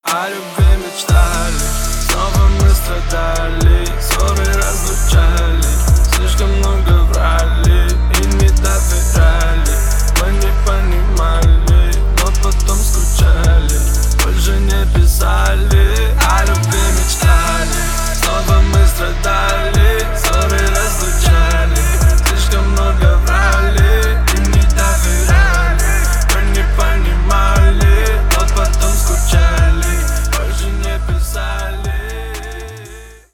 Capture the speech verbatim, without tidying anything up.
О любви мечтали, снова мы страдали, ссоры разлучали. Слишком много